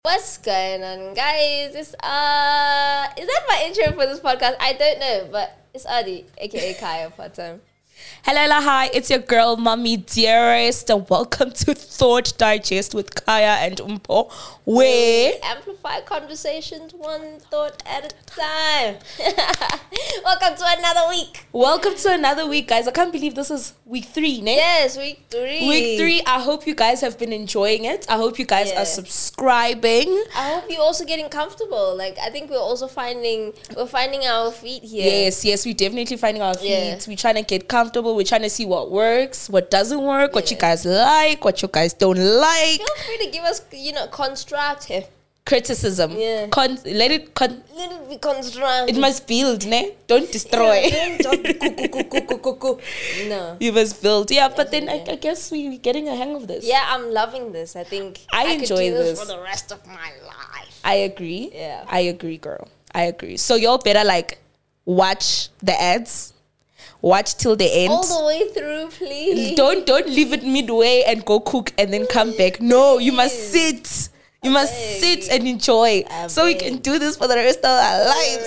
What's going on, guys? Is that my intro for this podcast? I don't know, but it's Adi, aka Kaya part-time. Hello, hi, it's your girl, Mommy Dearest, and welcome to Thought Digest with Kaya and Umpo, where amplify conversations one thought at a time. Welcome to another week. Welcome to another week, guys. I can't believe this is week 3, ne? Yes, week 3. Week 3. I hope you guys have been enjoying it. I hope you guys are subscribing. I hope you're also getting comfortable. Like, I think we're also finding our feet here. Yes, we're definitely finding our feet. Yeah. We're trying to get comfortable. We're trying to see what works, what doesn't work, what you guys like, what you guys don't like. Feel free to give us, constructive criticism. Yeah. Let it be constructive. It must build, ne? Don't destroy. Yeah, don't just No. You must build. Yeah, but then I guess we're getting a hang of this. Yeah, I'm loving this. I think I enjoy could do this for the rest of my life. I agree. Yeah. I agree, girl. I agree. So y'all better watch the ads. Watch till the end. All the way through, please. Don't leave it midway and go cook and then come back. No, you must sit. You must sit and enjoy. So we can do this for the rest of our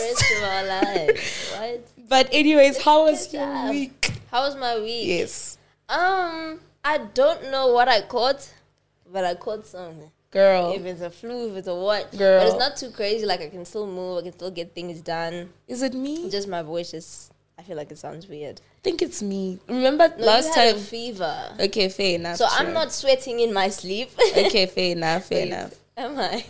lives. What? But anyways, how was your week? How was my week? Yes. I don't know what I caught, but I caught something. Girl. If it's a flu, if it's a what. Girl. But it's not too crazy. Like, I can still move. I can still get things done. Is it me? Just my voice I feel like it sounds weird. I think it's me. Remember last you time? had a fever. Okay, fair enough. So I'm not sweating in my sleep. Okay, fair enough. Am I?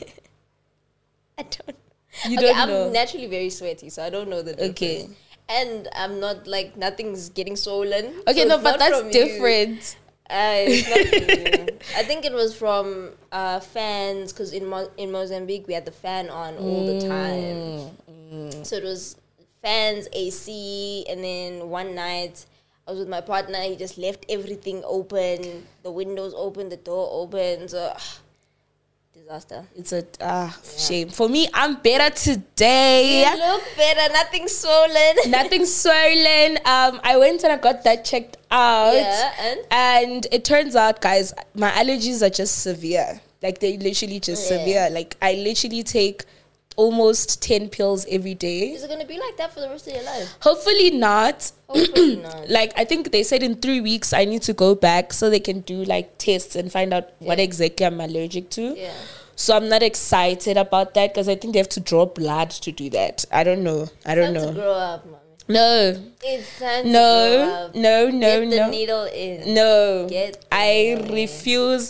I don't. You don't know. I'm naturally very sweaty, so I don't know the difference. Okay. And I'm not nothing's getting swollen. Okay, so no, but that's different. It's not from you. I think it was from fans, because in Mozambique we had the fan on all the time. So it was fans, AC, and then one night I was with my partner. He just left everything open, the windows open, the door open. So disaster. It's a shame. For me, I'm better today. You look better. Nothing swollen. Nothing swollen. I went and I got that checked out. Yeah, and it turns out, guys, my allergies are just severe. Like, they're literally just severe. Like, I literally take almost 10 pills every day. Is it going to be like that for the rest of your life? Hopefully not. Hopefully not. I think they said in 3 weeks I need to go back so they can do tests and find out what exactly I'm allergic to. Yeah. So I'm not excited about that because I think they have to draw blood to do that. I don't know. Time to grow up, mommy. No. It's time to grow up. No. Get the needle in. No. I refuse.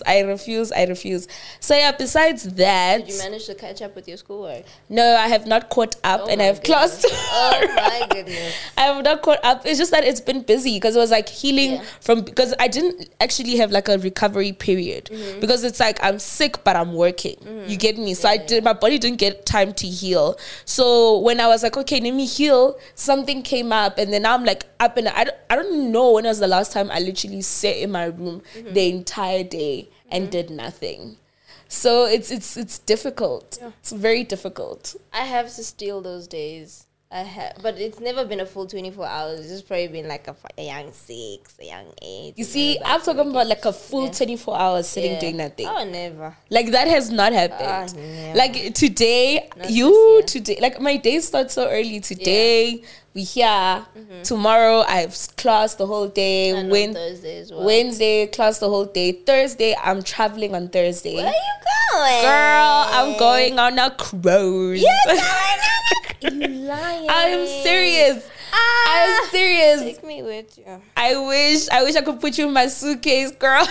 So yeah, besides that. Did you manage to catch up with your schoolwork? No, I have not caught up and I have class. Oh my goodness. I have not caught up. It's just that it's been busy because it was healing because I didn't actually have a recovery period because it's I'm sick but I'm working. You get me? So my body didn't get time to heal. So when I was okay, let me heal, something came up and then now I'm up and I don't know when was the last time I literally sat in my room the entire day and did nothing. So it's difficult. Yeah. It's very difficult. I have to steal those days. But it's never been a full 24 hours. It's just probably been a young 6, a young 8. You see, I'm talking about a full 24 hours sitting doing nothing. Oh, never. That has not happened. Never. Today, today, my day starts so early. Today, we here. Tomorrow, I have class the whole day. And on Thursday as well. Wednesday, class the whole day. Thursday, I'm traveling on Thursday. Where are you going? Girl, I'm going on a cruise. You're going on You lying. I'm serious. I'm serious. Take me with you. I wish I could put you in my suitcase, girl.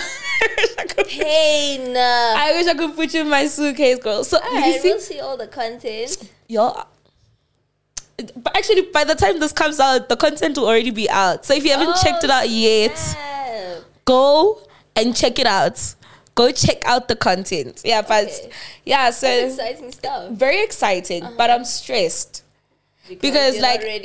Hey, no. I wish I could put you in my suitcase, girl. So we'll see all the content. But actually, by the time this comes out, the content will already be out. So if you haven't checked it out yet, go and check it out. Go check out the content. Yeah, but so that's exciting stuff. Very exciting, but I'm stressed. Because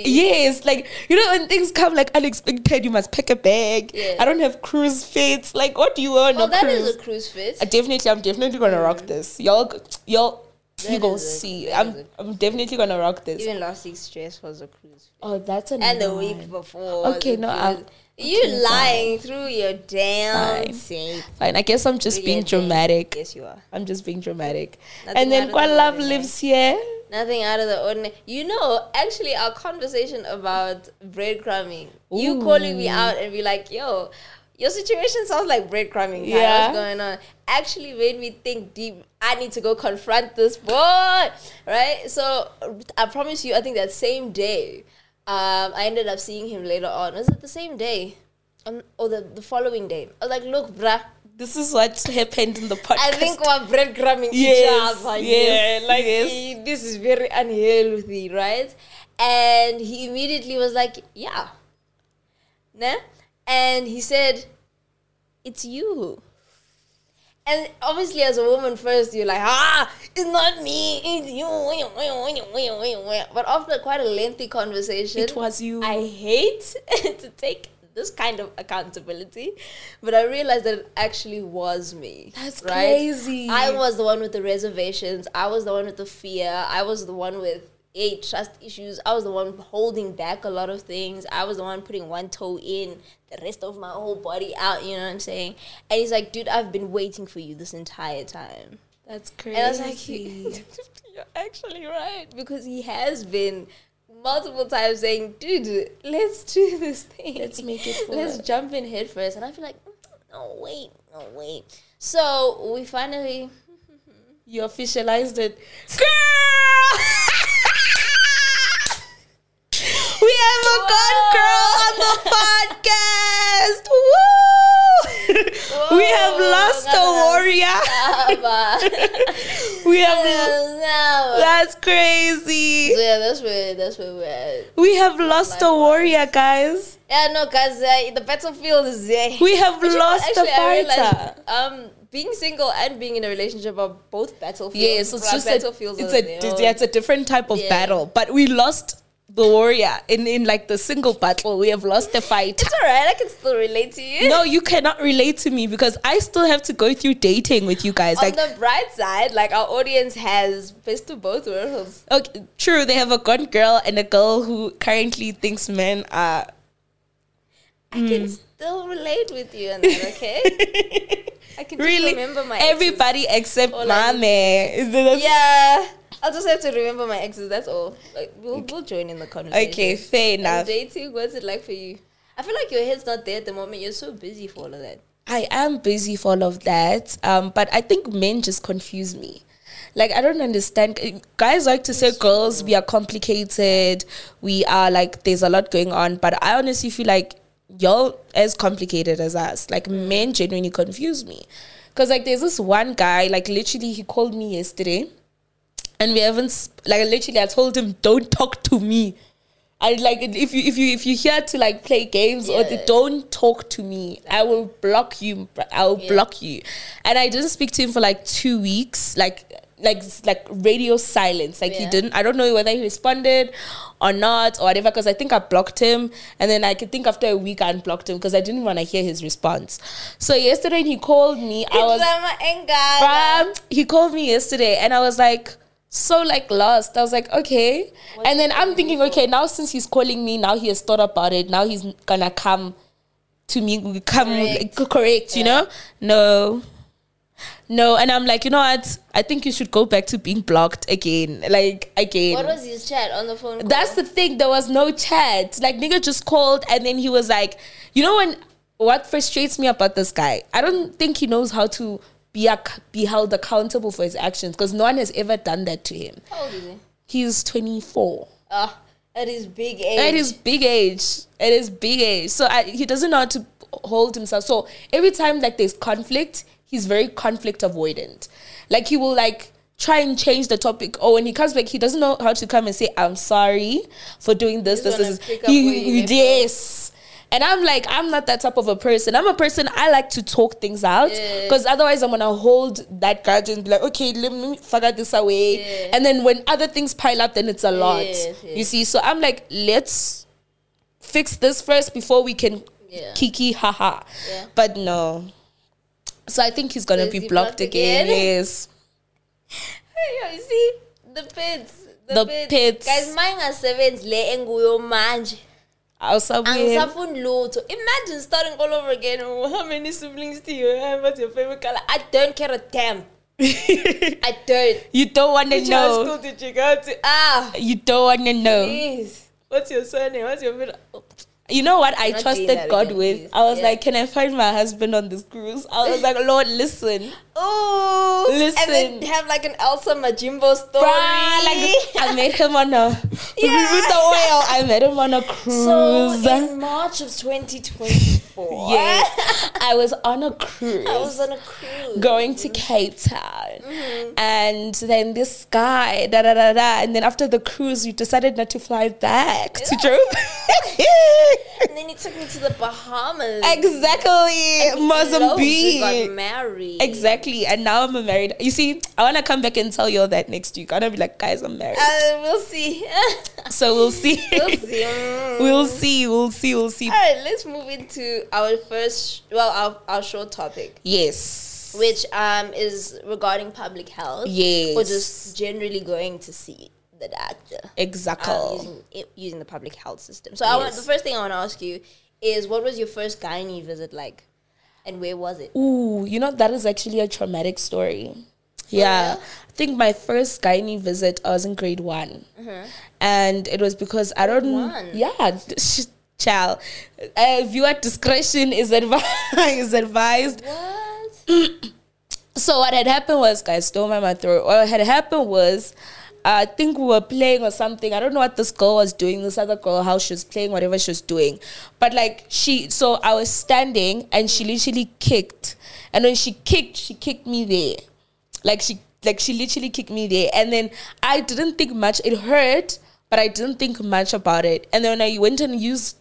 when things come unexpected, you must pack a bag. I don't have cruise fits. What do you want? That is a cruise fit. I'm definitely gonna rock this. Y'all You go see. I'm definitely gonna rock this. Even last week's dress was a cruise. Oh, that's a and the week before. Okay, no, you lying through your damn teeth. Fine. I guess I'm just being dramatic. Yes, you are. I'm just being dramatic. And then what love lives here. Nothing out of the ordinary. You know, actually, our conversation about breadcrumbing, you calling me out and be like, yo, your situation sounds like breadcrumbing. Yeah. What's going on? Actually made me think deep. I need to go confront this boy. Right? So, I promise you, I think that same day, I ended up seeing him later on. Was it the same day? Or the following day? I was like, look, bruh. This is what happened in the podcast. I think we're breadcrumbing each other. This is very unhealthy, right? And he immediately was like, yeah. Nah? And he said, it's you. And obviously as a woman first, you're like, it's not me, it's you. But after quite a lengthy conversation, it was you. I hate to take this kind of accountability, but I realized that it actually was me. That's crazy. I was the one with the reservations. I was the one with the fear. I was the one with trust issues. I was the one holding back a lot of things. I was the one putting one toe in, the rest of my whole body out, you know what I'm saying? And he's like, dude, I've been waiting for you this entire time. That's crazy. And I was like, you're actually right, because he has been multiple times saying, dude, let's do this thing. Let's make it forward. Let's jump in head first. And I feel like, no, wait. So we finally... You officialized it. Girl! We have a good girl on the podcast. Woo! We have lost a warrior. We have that's crazy. So yeah, that's where we're at. We have lost a warrior, guys. Yeah, no, guys, the battlefield is there. We have lost a fighter. Being single and being in a relationship are both battlefields. Yes, it's just it's a different type of battle. But we lost the warrior in like the single battle. We have lost the fight. It's alright, I can still relate to you. No, you cannot relate to me because I still have to go through dating with you guys. On the bright side, like our audience has best of both worlds. Okay, true. They have a gone girl and a girl who currently thinks men are. I can still relate with you on that, okay? I can just remember my exes. Everybody except Mame. Yeah. I'll just have to remember my exes, that's all. Like we'll join in the conversation. Okay, fair enough. And dating, what's it like for you? I feel like your head's not there at the moment. You're so busy for all of that. I am busy for all of that. But I think men just confuse me. Like, I don't understand. Guys like to say, girls, we are complicated. We are like, there's a lot going on. But I honestly feel like y'all as complicated as us. Like, men genuinely confuse me. Because, like, there's this one guy, like, literally, he called me yesterday. And we haven't, like, literally, I told him, don't talk to me. I like, if you here to, like, play games or don't talk to me. I will block you. Block you. And I didn't speak to him for, like, 2 weeks. Like radio silence. Like, he didn't, I don't know whether he responded or not or whatever, because I think I blocked him. And then I could think after a week I unblocked him because I didn't want to hear his response. So yesterday he called me. He called me yesterday and I was like, so like lost. I was like, okay. And then I'm thinking, okay, now since he's calling me, now he has thought about it. Now he's gonna come to me, correct, you know? No, and I'm like, you know what? I think you should go back to being blocked again. Like, again. What was his chat on the phone call? That's the thing. There was no chat. Like, nigga just called and then he was like, you know what frustrates me about this guy? I don't think he knows how to be held accountable for his actions because no one has ever done that to him. How old is he? He's 24. At his big age. So he doesn't know how to hold himself. So every time like there's conflict, he's very conflict avoidant. Like he will like try and change the topic. Or when he comes back, he doesn't know how to come and say, I'm sorry for doing this. Yes. And I'm like, I'm not that type of a person. I'm a person, I like to talk things out. Because otherwise I'm going to hold that grudge and be like, okay, let me figure this away. Yeah. And then when other things pile up, then it's a lot. You see? So I'm like, let's fix this first before we can kiki, haha. Yeah. But no. So I think he's going to be blocked again. Yes. You see, pits. The pits. Guys, mine are sevens le enguyo manje. Angisafuni lutho. Imagine starting all over again. Oh, how many siblings do you have? What's your favorite color? I don't care a damn. I don't. You don't want to know. Which high school did you go to? You don't want to know. Please. What's your surname? What's your middle? You know what I trusted God with? Please. I was like, can I find my husband on this cruise? I was like, Lord, listen. Oh, listen. And then have like an Elsa Majimbo story. I met him on a with the oil. I met him on a cruise. So in March of 2024, yes, I was on a cruise. I was on a cruise going to Cape Town, and then this guy, and then after the cruise, we decided not to fly back to Joburg. And then he took me to the Bahamas. Exactly, Mozambique. We got married. Exactly, and now I'm married. You see, I want to come back and tell you all that next week. I'm gonna be like, guys, I'm married. We'll see. So we'll see. We'll see. We'll see. All right, let's move into our first, our short topic. Yes. Which is regarding public health. Yes. Or just generally going to see the doctor. Exactly. Using the public health system. So the first thing I want to ask you is, what was your first gynae visit like? And where was it? Ooh, that is actually a traumatic story. Yeah. I think my first gynae visit, I was in grade 1. And it was because I don't know. Yeah. Child. Viewer discretion is advised. What? So what had happened was, guys, don't mind my throat. What had happened was, I think we were playing or something. I don't know what this girl was doing, this other girl, how she was playing, whatever she was doing. But so I was standing and she literally kicked. And when she kicked me there. She literally kicked me there. And then I didn't think much. It hurt, but I didn't think much about it. And then when I went and used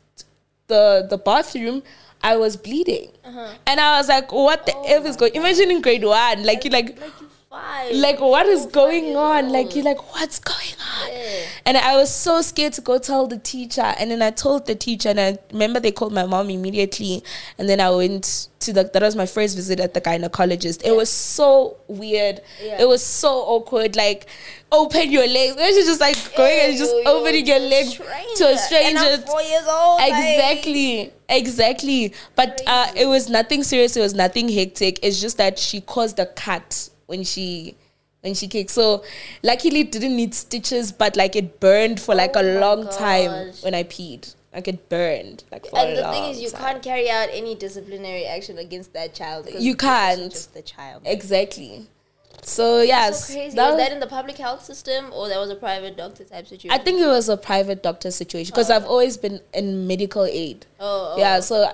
the bathroom, I was bleeding. And I was like, what the F is going on? Imagine in grade 1, what is going on? You're like, what's going on? Yeah. And I was so scared to go tell the teacher. And then I told the teacher, and I remember they called my mom immediately. And then I went to that was my first visit at the gynecologist. It was so weird. Yeah. It was so awkward. Open your legs. She's just going and just opening your leg to a stranger. And I'm 4 years old. Exactly. But it was nothing serious. It was nothing hectic. It's just that she caused a cut when she kicked. So luckily it didn't need stitches, but it burned for a long time when I peed. It burned for a long time. And the thing is, you can't carry out any disciplinary action against that child. You can't. It's just the child. Exactly. So yes, so crazy. Was that in the public health system, or that was a private doctor type situation? I think it was a private doctor situation because I've always been in medical aid. Yeah. So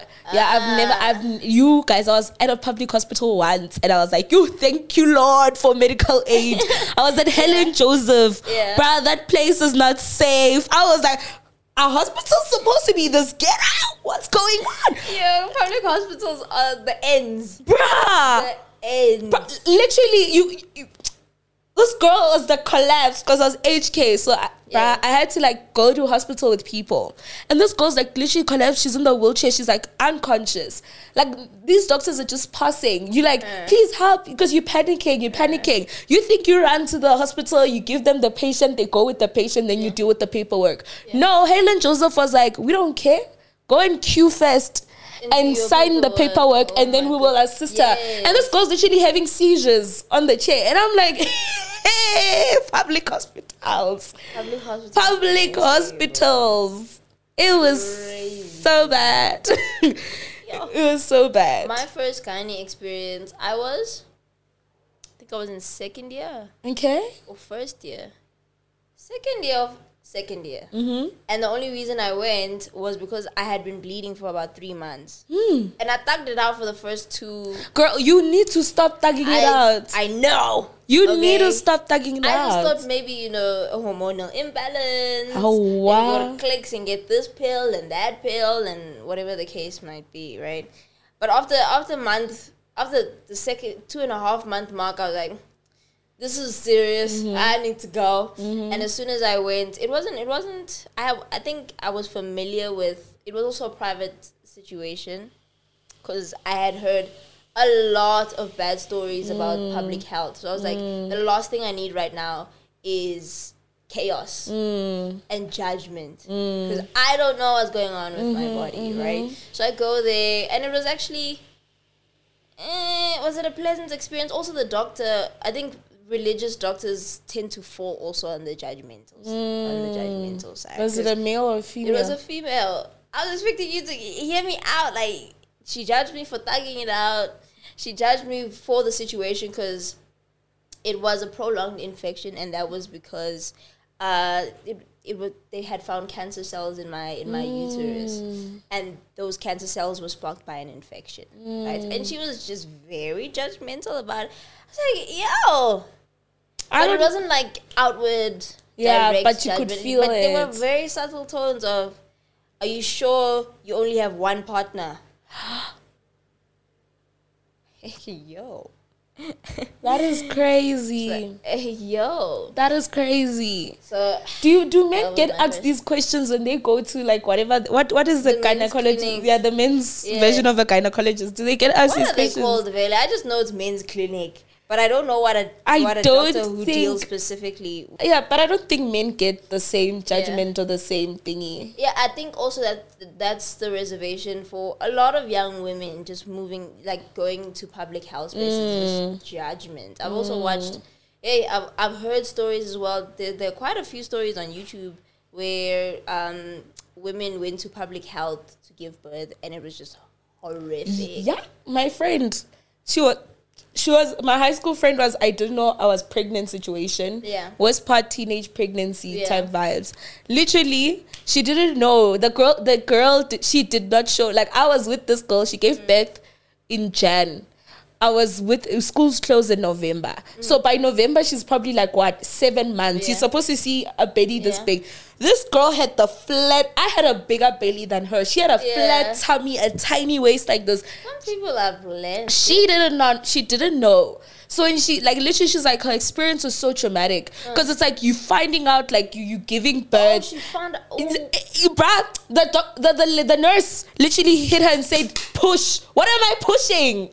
you guys, I was at a public hospital once, and I was like, thank you, Lord, for medical aid. I was at Helen Joseph. Yeah. Bruh, that place is not safe. I was like, our hospital's supposed to be this ghetto. What's going on? Yeah, public hospitals are the ends. Bruh. Literally, this girl was the collapse because I was HK, so I had to go to hospital with people, and this girl's literally collapsed. She's in the wheelchair. She's unconscious. These doctors are just passing. You please help, because you're panicking. You think you run to the hospital, you give them the patient, they go with the patient, then you deal with the paperwork. No, Helen Joseph was we don't care. Go and queue first and sign the paperwork, and then we will assist her. And this girl's literally having seizures on the chair, and I'm like, hey, public hospitals. It was so bad. It was so bad. My first gynae experience, I think I was in second year. Okay. Or first year. Second year. And the only reason I went was because I had been bleeding for about 3 months. And I thugged it out for the first 2. Girl, you need to stop thugging it out. I know. You need to stop thugging it out. I just thought maybe, a hormonal imbalance. Oh, wow. And go to clicks and get this pill and that pill and whatever the case might be, right? But after the second 2.5 month mark, I was like, this is serious. I need to go. And as soon as I went, it wasn't. I think I was familiar with. It was also a private situation, because I had heard a lot of bad stories about public health. So I was like, the last thing I need right now is chaos and judgment, because I don't know what's going on with my body, right? So I go there, and it was actually, was it a pleasant experience? Also, the doctor, I think religious doctors tend to fall also on the judgmental side. Was it a male or a female? It was a female. I was expecting you to hear me out. Like, she judged me for thugging it out. She judged me for the situation because it was a prolonged infection, and that was because they had found cancer cells in my uterus, and those cancer cells were sparked by an infection, right? And she was just very judgmental about it. I was like, yo, but it wasn't like outward, direct but you judgment, could feel but it. there were very subtle tones of, are you sure you only have one partner? Yo. That is crazy. Yo. That is crazy. So do men get asked these questions when they go to like whatever? What is the gynecologist? Yeah, the men's version of a gynecologist. Do they get asked these questions? What are they called, Vele? I just know it's men's clinic. But I don't know what a doctor who deals specifically. Yeah, but I don't think men get the same judgment or the same thingy. Yeah, I think also that's the reservation for a lot of young women just moving, like going to public health spaces, just judgment. I've also watched, I've heard stories as well. There are quite a few stories on YouTube where women went to public health to give birth, and it was just horrific. Yeah, my friend, she was my high school friend was, I didn't know I was pregnant situation. Yeah. Was part teenage pregnancy type vibes. Literally, she didn't know. The girl, she did not show. Like, I was with this girl. She gave birth in Jan. I was with, schools closed in November. So by November, she's probably like, 7 months. You're supposed to see a belly this big. This girl had I had a bigger belly than her. She had a flat tummy, a tiny waist like this. Some people are blessed. She didn't know. So when she, like, literally, she's like, her experience was so traumatic. Because it's like, you finding out, like, you giving birth. Oh, she found out. Bruh, the nurse literally hit her and said, push. What am I pushing?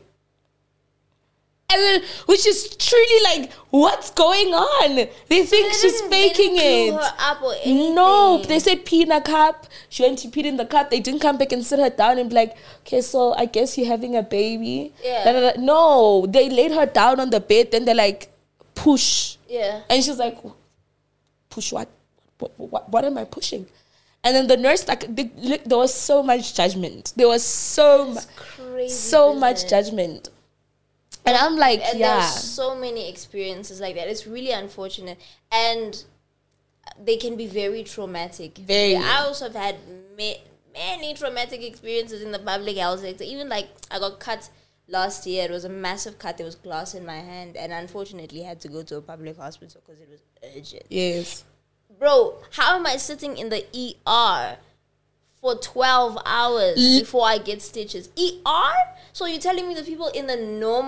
And then, which is truly like, what's going on? They think she's faking it. Her up or anything. No, they said pee in a cup. She went to pee in the cup. They didn't come back and sit her down and be like, okay, so I guess you're having a baby. Yeah. No, they laid her down on the bed. Then they're like, push. Yeah. And she's like, push what? What am I pushing? And then the nurse, like, there was so much judgment. There was so much judgment. And I'm like, there's so many experiences like that. It's really unfortunate. And they can be very traumatic. Very. I also have had many traumatic experiences in the public health sector. Even like, I got cut last year. It was a massive cut. There was glass in my hand. And unfortunately, had to go to a public hospital because it was urgent. Yes. Bro, how am I sitting in the ER for 12 hours before I get stitches? ER? So you're telling me the people in the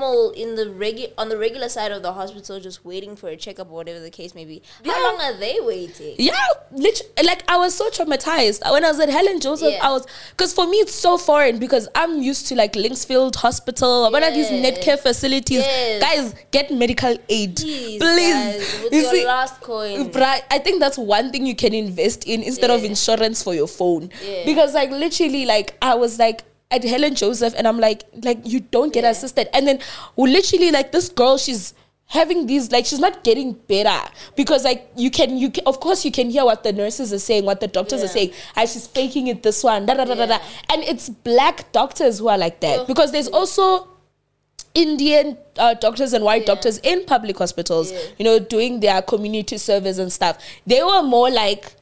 on the regular side of the hospital just waiting for a checkup or whatever the case may be, how long are they waiting? Yeah, literally, like, I was so traumatized when I was at Helen Joseph. I was, because for me it's so foreign, because I'm used to like Linksfield Hospital, one of these Netcare facilities. Guys, get medical aid, please. Guys, with your last coin. But I think that's one thing you can invest in instead of insurance for your phone. Because like literally, like, I was like at Helen Joseph, and I'm like you don't get assisted. And then literally, like, this girl, she's having these, like, she's not getting better, because like you can of course you can hear what the nurses are saying, what the doctors are saying, and she's faking it, this one, and it's black doctors who are like that, because there's also Indian doctors and white doctors in public hospitals, you know, doing their community service and stuff. They were more like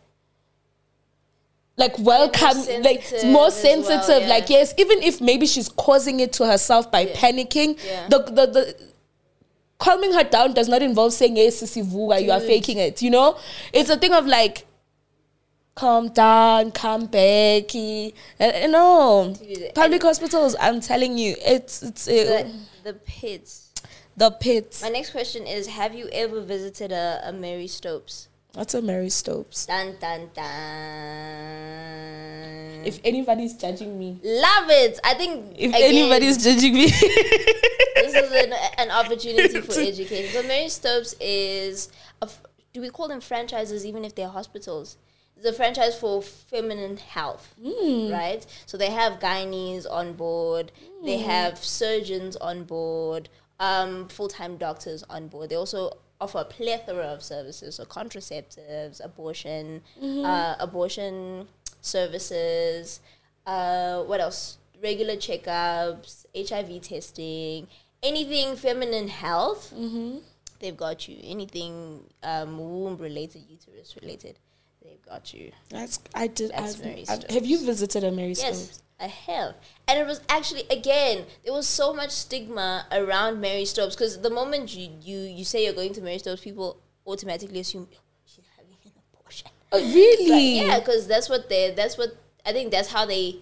welcome, like more sensitive, well, like, yes, even if maybe she's causing it to herself by panicking, the calming her down does not involve saying, yes, Sisi Vuga, you are faking it, you know? It's a thing of like, calm down, come back. No, public hospitals, I'm telling you, it's the pits. The pits. My next question is, have you ever visited a Mary Stopes? What's a Mary Stopes? Dun, dun, dun. If anybody's judging me, love it. I think if anybody's judging me, this is an opportunity for education. So Mary Stopes is do we call them franchises even if they're hospitals? It's a franchise for feminine health, right? So they have gynaes on board, they have surgeons on board, full-time doctors on board. They also offer a plethora of services, so contraceptives, abortion services, what else? Regular checkups, HIV testing, anything feminine health, they've got you. Anything womb-related, uterus-related, they've got you. Have you visited a Mary Stopes? Yes, I have. And it was actually, again, there was so much stigma around Mary Stopes, because the moment you say you're going to Mary Stopes, people automatically assume, oh, she's having an abortion. Oh, really? Yeah, because I think that's how they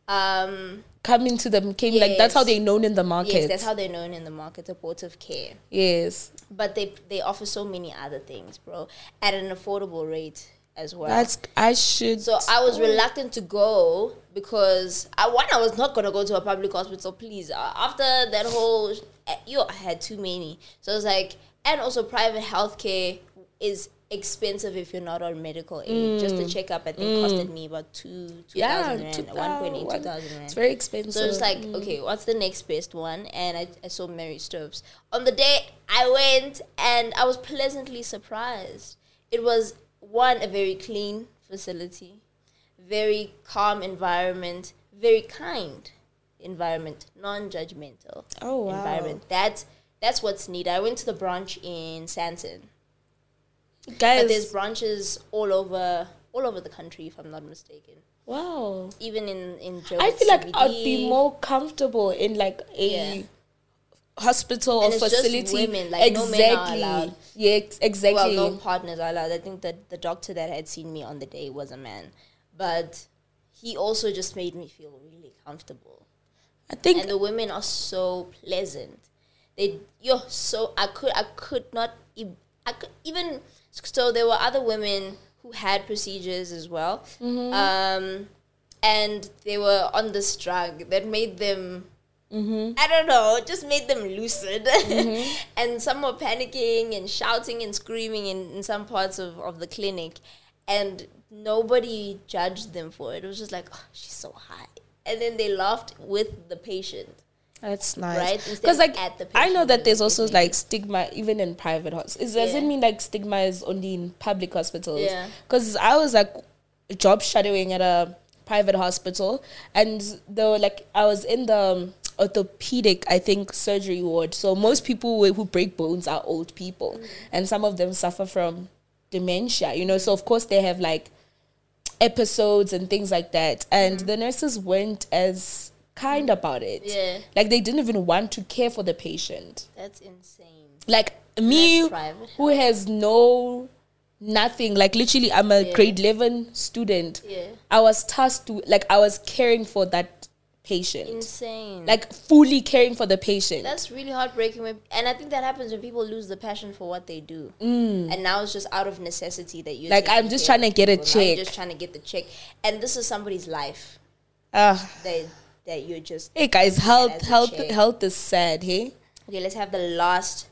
come into them, that's how they're known in the market. Yes, that's how they're known in the market, abortive care. Yes. But they offer so many other things, bro, at an affordable rate as well. So I was reluctant to go because I was not going to go to a public hospital, please. After that whole, I had too many. So it was like, and also private healthcare is expensive if you're not on medical aid. Just a checkup, I think, costed me about 2,000 rand, 1.8, 2,000 rand. It's very expensive. So it's like, okay, what's the next best one? And I saw Mary Stopes. On the day I went, and I was pleasantly surprised. It was, one, a very clean facility, very calm environment, very kind environment, non-judgmental environment. That's what's needed. I went to the branch in Sandton. Guys, but there's branches all over the country, if I'm not mistaken. Wow. Even in Joburg I feel like CBD. I'd be more comfortable in like a hospital or facility. Just women, like exactly. No men are allowed. Yeah, exactly. Well, no partners are allowed. I think that the doctor that had seen me on the day was a man, but he also just made me feel really comfortable. And the women are so pleasant. I could not even. So there were other women who had procedures as well, and they were on this drug that made them, I don't know, just made them lucid. And some were panicking and shouting and screaming in some parts of the clinic, and nobody judged them for it. It was just like, oh, she's so high. And then they laughed with the patient. That's nice. Right? Because like I know that there's also like stigma even in private hospitals. Does it mean like stigma is only in public hospitals? Yeah. Because I was like job shadowing at a private hospital, and I was in the orthopedic, I think, surgery ward. So most people who break bones are old people, and some of them suffer from dementia. So of course they have like episodes and things like that, and the nurses weren't as kind about it. Yeah. Like they didn't even want to care for the patient. That's insane. Like me, who has nothing, like literally I'm a grade 11 student. Yeah. I was tasked to, like, I was caring for that patient. Insane. Like fully caring for the patient. That's really heartbreaking. And I think that happens when people lose the passion for what they do. And now it's just out of necessity that you're like, I'm just trying to get a check. You're just trying to get the check. And this is somebody's life. That you're just... Hey guys, health is sad, hey? Okay, let's have the last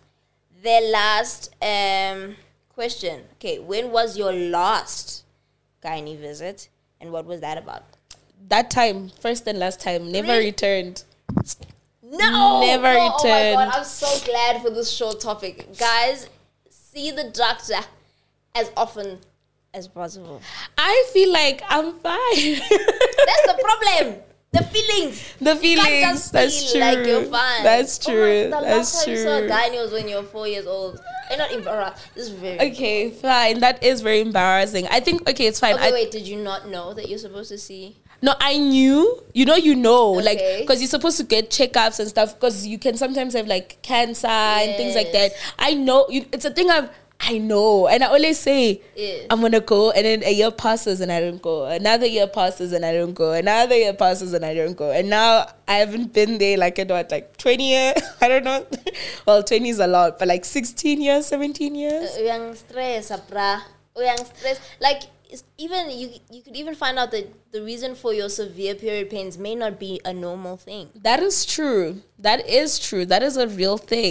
question. Okay, when was your last gynae visit? And what was that about? That time, first and last time, never returned. No! Never returned. Oh my God, I'm so glad for this short topic. Guys, see the doctor as often as possible. I feel like I'm fine. That's the problem. The feelings. That's true. Like you're fine. That's true. The last time you saw a gynae was when you were 4 years old. You're not embarrassed. This is very okay. Fine. That is very embarrassing. I think it's fine. Okay, wait. Did you not know that you're supposed to see? No, I knew. Okay. Like because you're supposed to get checkups and stuff. Because you can sometimes have like cancer and things like that. I know. It's a thing I know, and I always say I'm gonna go, and then a year passes and I don't go. Another year passes and I don't go. Another year passes and I don't go. And now I haven't been there like 20 years. I don't know. Well, 20 is a lot, but like 16 years, 17 years. Uyang stress, bra. Uyang stress. Like even you could even find out that the reason for your severe period pains may not be a normal thing. That is true. That is true. That is a real thing.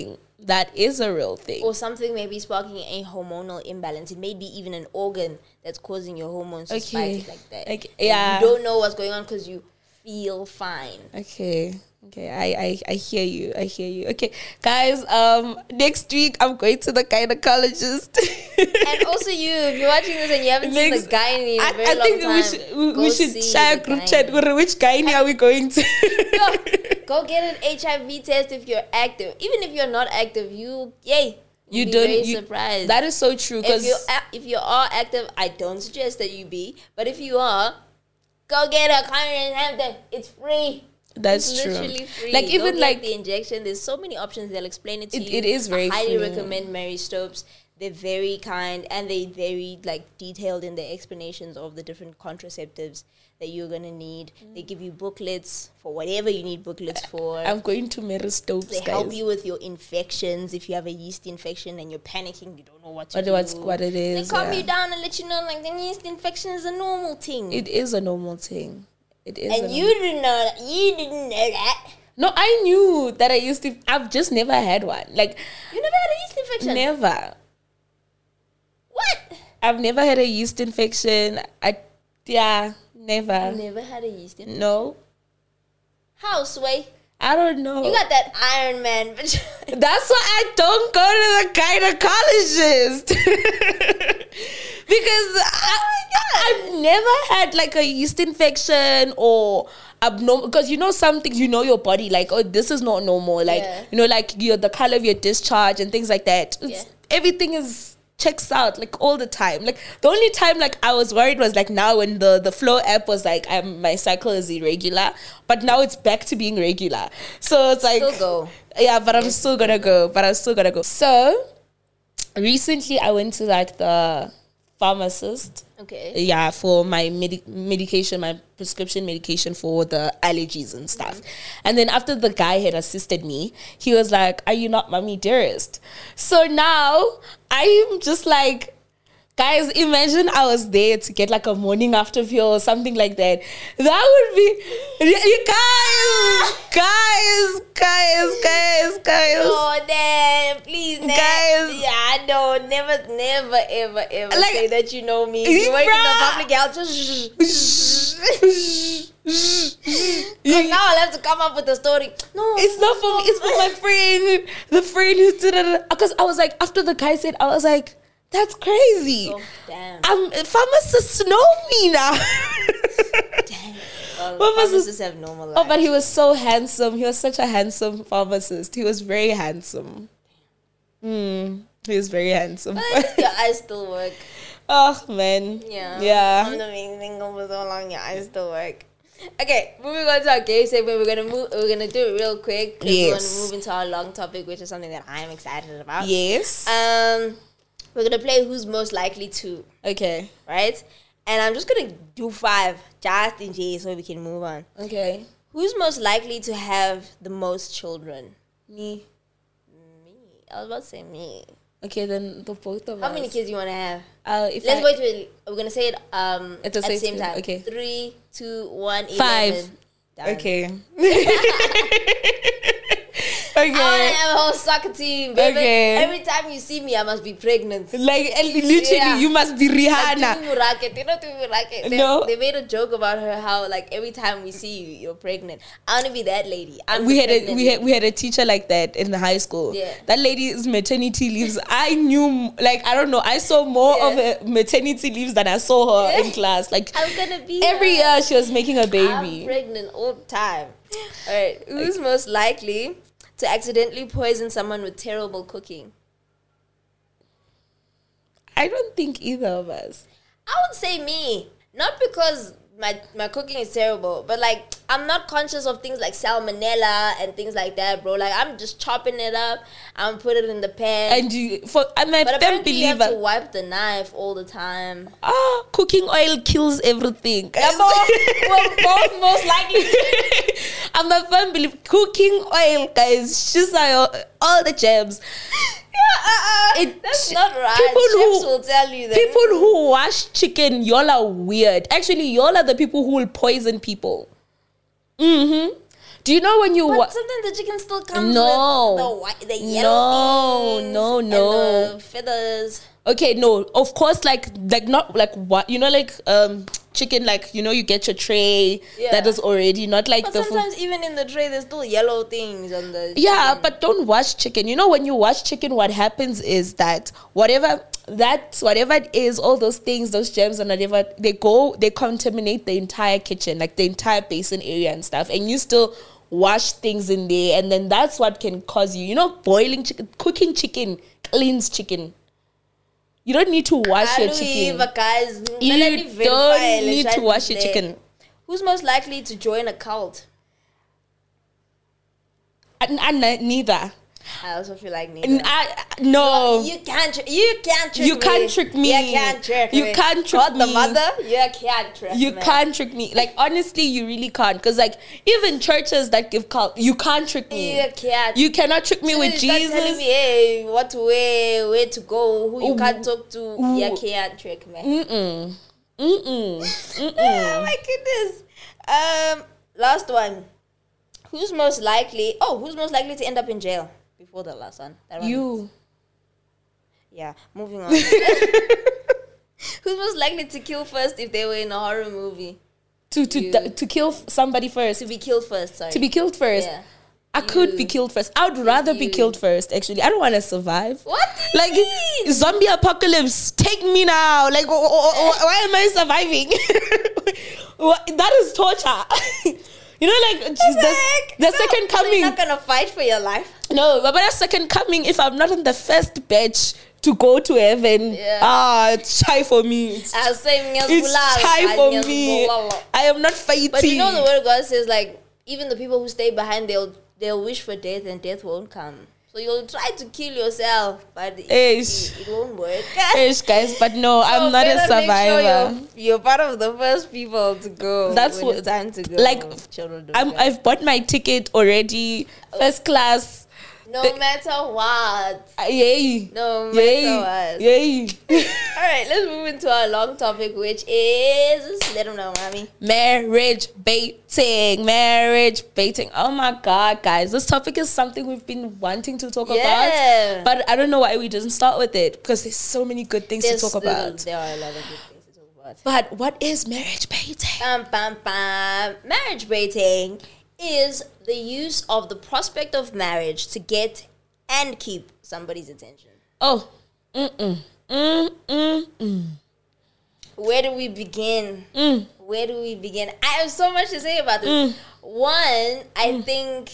That is a real thing. Or something may be sparking a hormonal imbalance. It may be even an organ that's causing your hormones to spike like that. Okay. Yeah. You don't know what's going on because you feel fine. Okay. I hear you. Okay, guys, next week I'm going to the gynecologist. And also if you're watching this and you haven't seen the gynae in a very long time, we should share a group chat. Which gynae are we going to? Go get an HIV test if you're active. Even if you're not active, you'll be surprised. That is so true. Because if you are active, I don't suggest that you be. But if you are, go get a condom. It's free. That's true. Literally free. Like even like the injection, there's so many options. They'll explain it to you. It is very. I highly free. recommend Mary Stopes. They're very kind and they very detailed in their explanations of the different contraceptives that you're gonna need. They give you booklets for whatever you need booklets for. I'm going to Mary Stopes. They help you with your infections if you have a yeast infection and you're panicking. You don't know what to do. What it is. They calm you down and let you know the yeast infection is a normal thing. It is a normal thing. It is. And you didn't know that. You didn't know that. No, I knew that I used to. I've just never had one. You never had a yeast infection? Never. What? I've never had a yeast infection. Never. Never had a yeast infection? No. How, Sway? I don't know. You got that Iron Man. That's why I don't go to the gynecologist. Because I've never had a yeast infection or abnormal. Because some things, your body, this is not normal. The color of your discharge and things like that. Everything checks out all the time. The only time I was worried was now when the Flow app was my cycle is irregular, but now it's back to being regular. So it's still go. Yeah, but I'm still gonna go. So recently I went to the pharmacist. Okay. Yeah, for my medication, my prescription medication for the allergies and stuff. And then after the guy had assisted me, he was like, "Are you not mommy dearest?" So now I'm just guys, imagine I was there to get a morning after pill or something like that. That would be, guys. Oh, damn, please, guys. Yeah, no, never, ever say that you know me. You work in the public health. Now I'll have to come up with a story. No, it's not for me. It's for my friend. The friend who did it. Because I was after the guy said, I was that's crazy. Oh, damn. Pharmacists know me now. Damn. Well, pharmacists have normal lives. Oh, but he was so handsome. He was such a handsome pharmacist. He was very handsome. He was very handsome. But at least your eyes still work. Oh, man. Yeah. I'm the main single for so long. Your eyes still work. Okay, moving on to our game segment. We're gonna do it real quick. Yes. We're gonna move into our long topic, which is something that I'm excited about. Yes. We're gonna play Who's Most Likely To. Okay. Right? And I'm just gonna do 5 just in case so we can move on. Okay. Who's most likely to have the most children? Me. I was about to say me. Okay, then the both of us. How many kids you want to have? Let's wait. We're gonna say it at the same time. Okay. 3, 2, 1, 5. 11. Done. Okay. I want to have a whole soccer team, baby. Okay. Every time you see me, I must be pregnant. Literally, you must be Rihanna. No. They made a joke about her how every time we see you, you're pregnant. I want to be that lady. We had a teacher like that in the high school. Yeah. That lady's maternity leaves. I knew I don't know. I saw more of her maternity leaves than I saw her in class. I'm gonna be every year she was making a baby. I'm pregnant all the time. All right. Who's most likely to accidentally poison someone with terrible cooking? I don't think either of us. I would say me. Not because my cooking is terrible, but I'm not conscious of things like salmonella and things like that, bro. I'm just chopping it up, I'm put it in the pan. And but apparently you have to wipe the knife all the time. Cooking oil kills everything. We're both most likely. I'm a firm believer. Cooking oil, guys, she's all the germs. That's not right. Chefs will tell you that. People who wash chicken, y'all are weird. Actually, y'all are the people who will poison people. Do you know when you But sometimes the chicken still comes with the yellow things no. and the feathers. Okay, no, of course, like not like what, you know, like chicken, like, you know, you get your tray that is already not like but the sometimes even in the tray there's still yellow things on the chicken. But don't wash chicken. You know, when you wash chicken, what happens is that whatever it is, all those things, those germs and whatever, they contaminate the entire kitchen, like the entire basin area and stuff, and you still wash things in there, and then that's what can cause you know, boiling chicken, cooking chicken cleans chicken. You don't need to wash your chicken. Guys, you don't need to wash your chicken. Who's most likely to join a cult? Neither. I also feel like neither. No. You can't trick me. You can't trick me. You can't trick me. You can't trick me. The mother? You can't trick me. You can't trick me. Like, honestly, you really can't. Because, like, even churches that give cult, you can't trick me. You can't. You cannot trick me with Jesus. Telling me, hey, what to wear, where to go, who you can't talk to. You can't trick me. Oh, my goodness. Last one. Who's most likely to end up in jail? Before the last one. That one. You. Yeah, moving on. Who's most likely to kill first if they were in a horror movie? To kill somebody first. To be killed first, sorry. To be killed first. Yeah. I could be killed first. I would rather be killed first, actually. I don't want to survive. What do you mean? Zombie apocalypse, take me now. Like, why am I surviving? That is torture. You know, like, the second coming. So you're not going to fight for your life? No, but the second coming, if I'm not in the first batch to go to heaven, it's shy for me. It's shy for me. I am not fighting. But you know the word of God says, like, even the people who stay behind, they'll wish for death and death won't come. So you'll try to kill yourself, but it won't work. Guys, but no, so I'm not a survivor. Make sure you're part of the first people to go. That's when it's time to go. Like, I've bought my ticket already, first class. No matter what. Yay. No matter what. Yay. All right, let's move into our long topic, which is, let them know, mommy. Marriage baiting. Oh my God, guys. This topic is something we've been wanting to talk about. But I don't know why we didn't start with it, because there's so many good things to talk about. There are a lot of good things to talk about. But what is marriage baiting? Marriage baiting is the use of the prospect of marriage to get and keep somebody's attention. Oh. Where do we begin? Where do we begin? I have so much to say about this. One, I think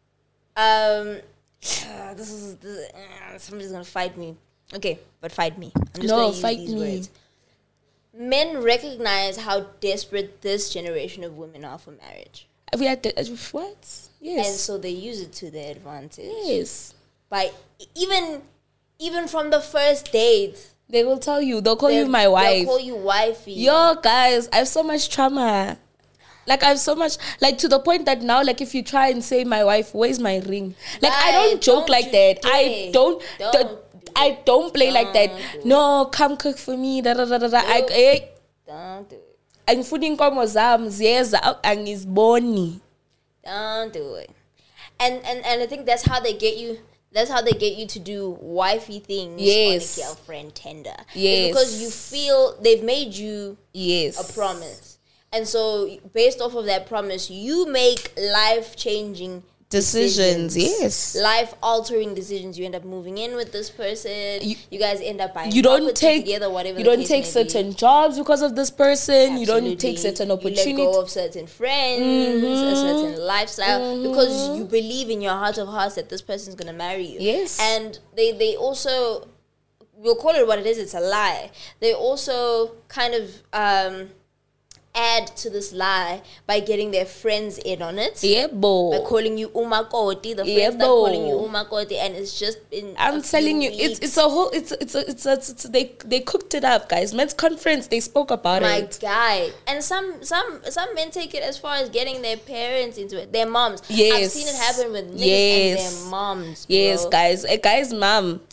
somebody's gonna fight me. Okay, but fight me. I'm just gonna use these words. Men recognize how desperate this generation of women are for marriage. We had what? Yes. And so they use it to their advantage. Yes. By even from the first date. They will tell you. They'll call you my wife. They'll call you wifey. Yo, guys, I have so much trauma. Like, I have so much, like, to the point that now, like, if you try and say my wife, where's my ring? Like, I don't joke like that. I don't play like that. No, come cook for me. Don't do it. Angifuna inkomo zami ziyeza angiziboni. Don't do it. And I think that's how they get you. That's how they get you to do wifey things on a girlfriend tender. Yes. It's because you feel they've made you a promise. And so based off of that promise, you make life-changing decisions. Yes. Life-altering decisions. You end up moving in with this person. You guys end up buying together, whatever. You don't take certain jobs because of this person. Absolutely. You don't take certain opportunities. You let go of certain friends, a certain lifestyle, because you believe in your heart of hearts that this person's going to marry you. Yes. And they also, we'll call it what it is, it's a lie. They also kind of add to this lie by getting their friends in on it. Yeah, bo. By calling you umakoti, the friends that calling you umakoti, and it's just been. I'm telling you, it's a whole. They cooked it up, guys. Men's conference, they spoke about it. My guy, and some men take it as far as getting their parents into it, their moms. Yes, I've seen it happen with niggas and their moms. Bro. Yes, guys, a guy's mom.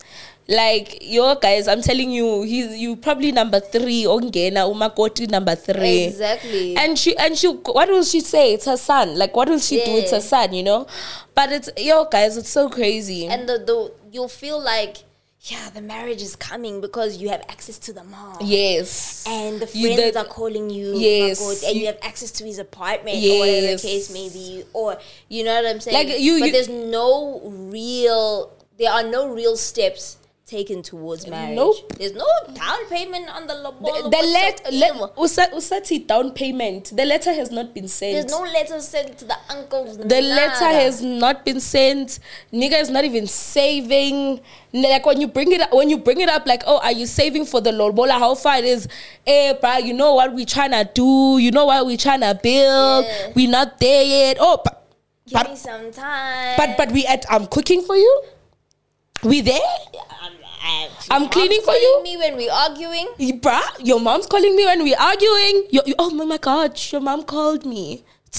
Like, yo, guys, I'm telling you, you probably number 3, Ongena, Umakoti number 3. Exactly. And she, what will she say? It's her son. Like, what will she do? It's her son, you know? But it's, yo, guys, it's so crazy. And you'll feel like, yeah, the marriage is coming because you have access to the mom. Yes. And the friends are calling you. Yes. Oh my God, and you have access to his apartment or whatever the case may be. Or, you know what I'm saying? Like, but there are no real steps taken towards marriage. Nope. There's no down payment on the lobola. Usati down payment. The letter has not been sent. There's no letter sent to the uncles. The letter has not been sent. Nigga is not even saving. Like when you bring it up, like, oh, are you saving for the lobola? How far it is? Hey, bro, you know what we trying to do? You know what we trying to build? Yeah. We not there yet. Oh, give me some time. But I'm cooking for you. We there? I'm cleaning for you. Me when we arguing, bruh. Your mom's calling me when we arguing. Oh my God, your mom called me.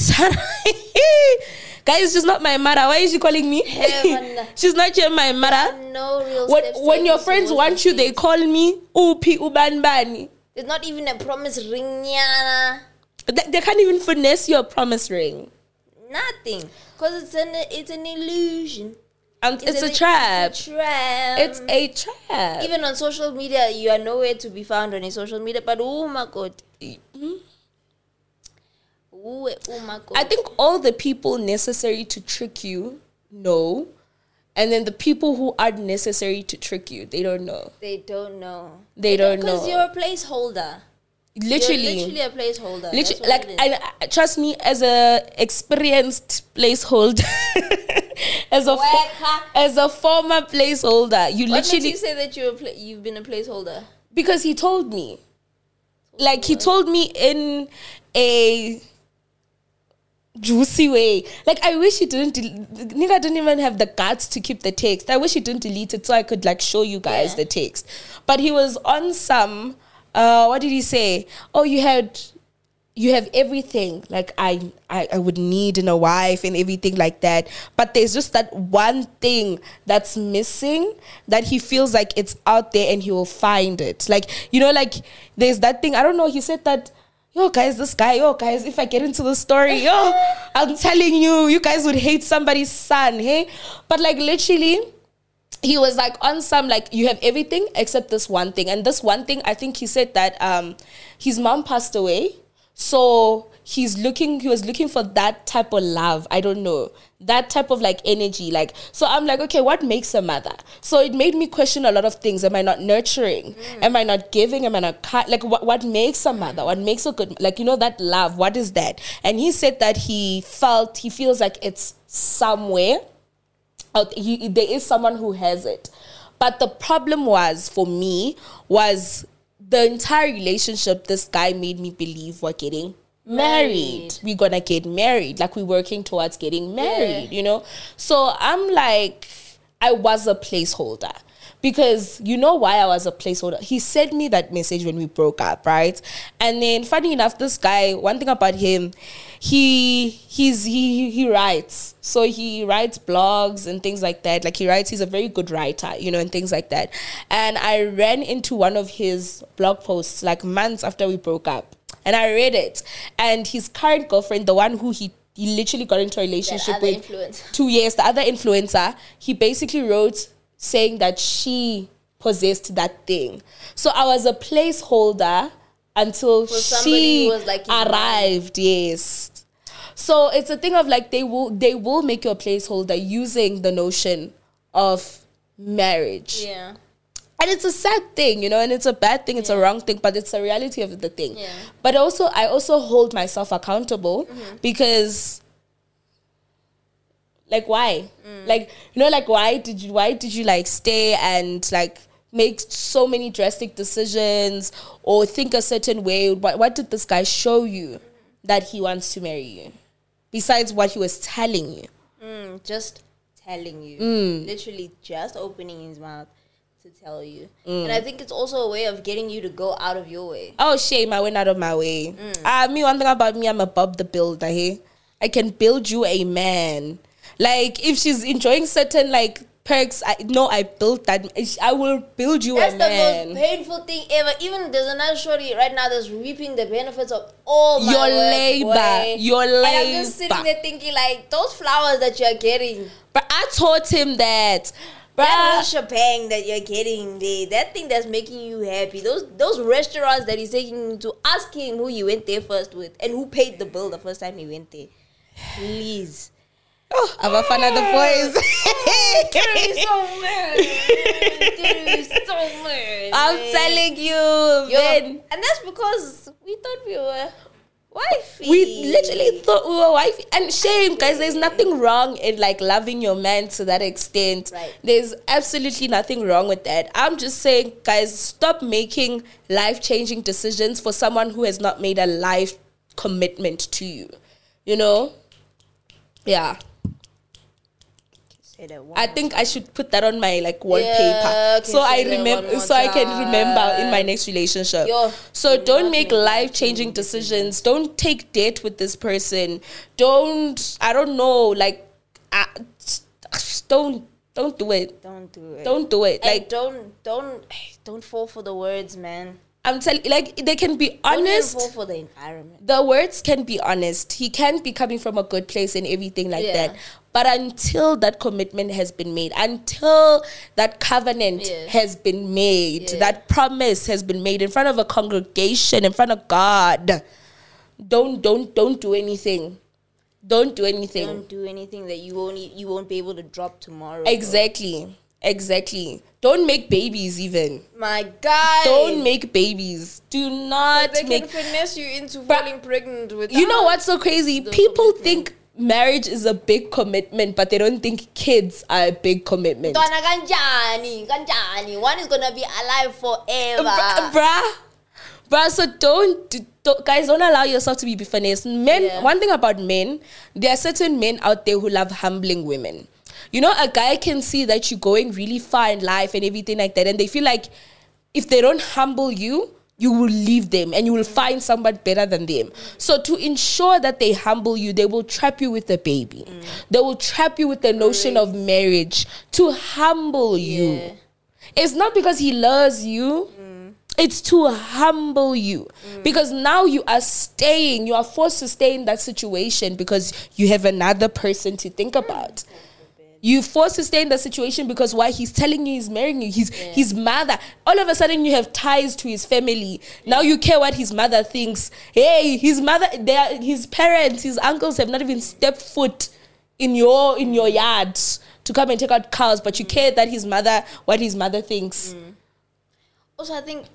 Guys, she's not my mother. Why is she calling me? She's not your my mother. No real when your friends want you, they call me. Upi ubanbani. There's not even a promise ring, Yana. They can't even finesse your promise ring. Nothing, because it's an illusion. And it's a trap. It's a trap. Even on social media, you are nowhere to be found on a social media. But oh my God. Oh my God. I think all the people necessary to trick you know. And then the people who aren't necessary to trick you, they don't know. They don't know. They don't know. Because you're a placeholder. Literally. You're literally a placeholder. Literally, like, I trust me, as a experienced placeholder, as a former placeholder, you what literally. What makes you say that you've been a placeholder? Because he told me, like, he told me in a juicy way. Like, I wish he didn't. Nigga didn't even have the guts to keep the text. I wish he didn't delete it so I could like show you guys the text. But he was on some. What did he say? Oh, you have everything like I would need in a wife and everything like that. But there's just that one thing that's missing that he feels like it's out there and he will find it. Like, you know, like there's that thing. I don't know. He said that, yo, guys, if I get into the story, I'm telling you, you guys would hate somebody's son, hey? But like literally, he was like on some like, you have everything except this one thing. And this one thing, I think he said that his mom passed away. So he was looking for that type of love. I don't know. That type of like energy. Like, so I'm like, okay, what makes a mother? So it made me question a lot of things. Am I not nurturing? Am I not giving? Am I not like what makes a mother? What makes a good, like, you know, that love? What is that? And he said that he feels like it's somewhere. There is someone who has it. But the problem was, for me, was the entire relationship this guy made me believe we're getting married. We're gonna get married. Like, we're working towards getting married, you know? So I'm like, I was a placeholder. Because you know why I was a placeholder? He sent me that message when we broke up, right? And then, funny enough, this guy, one thing about him, he writes. So he writes blogs and things like that. Like, he's a very good writer, you know, and things like that. And I ran into one of his blog posts like months after we broke up. And I read it. And his current girlfriend, the one who he literally got into a relationship with 2 years, the other influencer, he basically wrote saying that she possessed that thing. So I was a placeholder until she was like arrived. Yes. So it's a thing of like they will make you a placeholder using the notion of marriage. Yeah. And it's a sad thing, you know, and it's a bad thing, it's a wrong thing, but it's the reality of the thing. Yeah. But also, I also hold myself accountable because, like, why? Like, you know, like, why did you like stay and like make so many drastic decisions or think a certain way? What did this guy show you that he wants to marry you? Besides what he was telling you. Just telling you. Literally just opening his mouth to tell you. And I think it's also a way of getting you to go out of your way. Oh, shame, I went out of my way. Me, one thing about me, I'm a Bob the Builder, hey? I can build you a man. Like, if she's enjoying certain, like, Perks, I built that. I will build you That's a man. the most painful thing ever. Even there's another shorty right now that's reaping the benefits of all my Your work, labor. boy. Your And labor. I'm just sitting there thinking, like, those flowers that you're getting, But I taught him that. that whole Bruh, shebang that you're getting there, that thing that's making you happy, those restaurants that he's taking you to, ask him who you went there first with and who paid the bill the first time he went there. Please. oh, I'm a fan of the boys. You're so mad. You're so mad. I'm man. telling you, man. And that's because we thought we were wifey. We literally thought we were wifey. And shame, guys, there's nothing wrong in like loving your man to that extent. Right. There's absolutely nothing wrong with that. I'm just saying, guys, stop making life-changing decisions for someone who has not made a life commitment to you. You know? Yeah. Say that one I more think time. I should put that on my like wallpaper, Yeah, okay, so I say that one remember, more so I can remember in time. my next relationship. Yo, So do don't not make make life-changing decisions. Don't take date with this person. Don't, I don't know, like, don't do it. Don't do it. Don't do it. And Like, don't fall for the words, man. I'm telling, like, they can be Don't even honest. fall for the environment. The words can be honest. He can be coming from a good place and everything like Yeah. that. But until that commitment has been made, until that covenant Yeah. has been made, Yeah. that promise has been made in front of a congregation, in front of God, don't do anything. Don't do anything. Don't do anything that you won't be able to drop tomorrow. Exactly. Don't make babies even. My God. Don't make babies. Do not They make. can finesse you into falling pregnant with. You know what's so crazy? People think marriage is a big commitment, but they don't think kids are a big commitment. Ntwana kanjani. One is gonna be alive forever. Bruh, so guys, don't allow yourself to be finessed. Men, Yeah. one thing about men, there are certain men out there who love humbling women. You know, a guy can see that you're going really far in life and everything like that, and they feel like if they don't humble you, you will leave them and you will find someone better than them. So to ensure that they humble you, they will trap you with a baby. They will trap you with the notion of marriage to humble you. Yeah. It's not because he loves you. It's to humble you. Because now you are forced to stay in that situation because you have another person to think about. You're forced to stay in that situation because why? He's telling you he's marrying you. His mother. All of a sudden you have ties to his family. Now you care what his mother thinks. Hey, his mother, his parents, his uncles have not even stepped foot in your yard to come and take out cows, but you care that what his mother thinks. Also, I think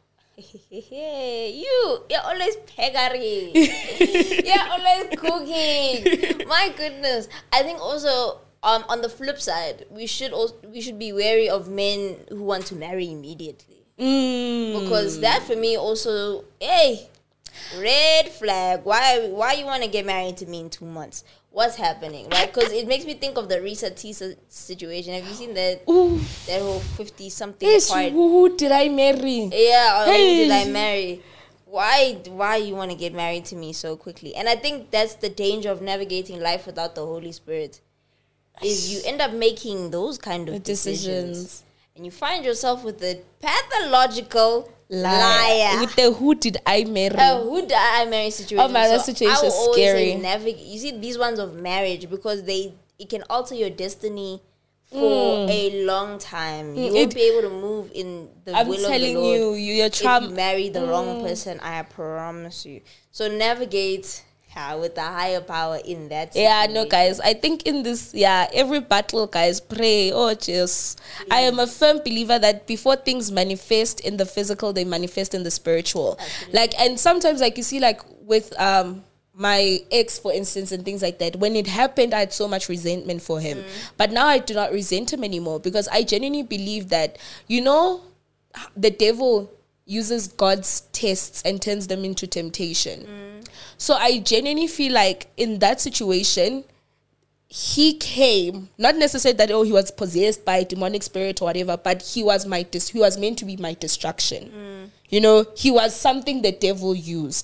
you're always peggering. You're always cooking. My goodness. I think also on the flip side, we should be wary of men who want to marry immediately. Because that for me also, hey, red flag. Why you want to get married to me in 2 months? What's happening, right? Because it makes me think of the Risa Tisa situation. Have you seen that whole 50-something part? Who did I marry? Yeah, or Hey. who did I marry? Why you want to get married to me so quickly? And I think that's the danger of navigating life without the Holy Spirit. Is you end up making those kind of decisions. And you find yourself with a pathological liar. With the who did I marry? Who did I marry situation? Oh man, that situation I will is always scary. say you see these ones of marriage because it can alter your destiny for a long time. You won't be able to move in the I'm will of the telling Lord. you, you're If you marry the wrong person, I promise you. So navigate with the higher power in that situation. Yeah, no, guys. I think in this, every battle, guys, pray. Oh, jeez. I am a firm believer that before things manifest in the physical, they manifest in the spiritual. Absolutely. Like, and sometimes, like, you see, like, with my ex, for instance, and things like that, when it happened, I had so much resentment for him. But now I do not resent him anymore because I genuinely believe that, the devil uses God's tests and turns them into temptation. So I genuinely feel like in that situation, he came, not necessarily that, he was possessed by a demonic spirit or whatever, but he was meant to be my destruction. He was something the devil used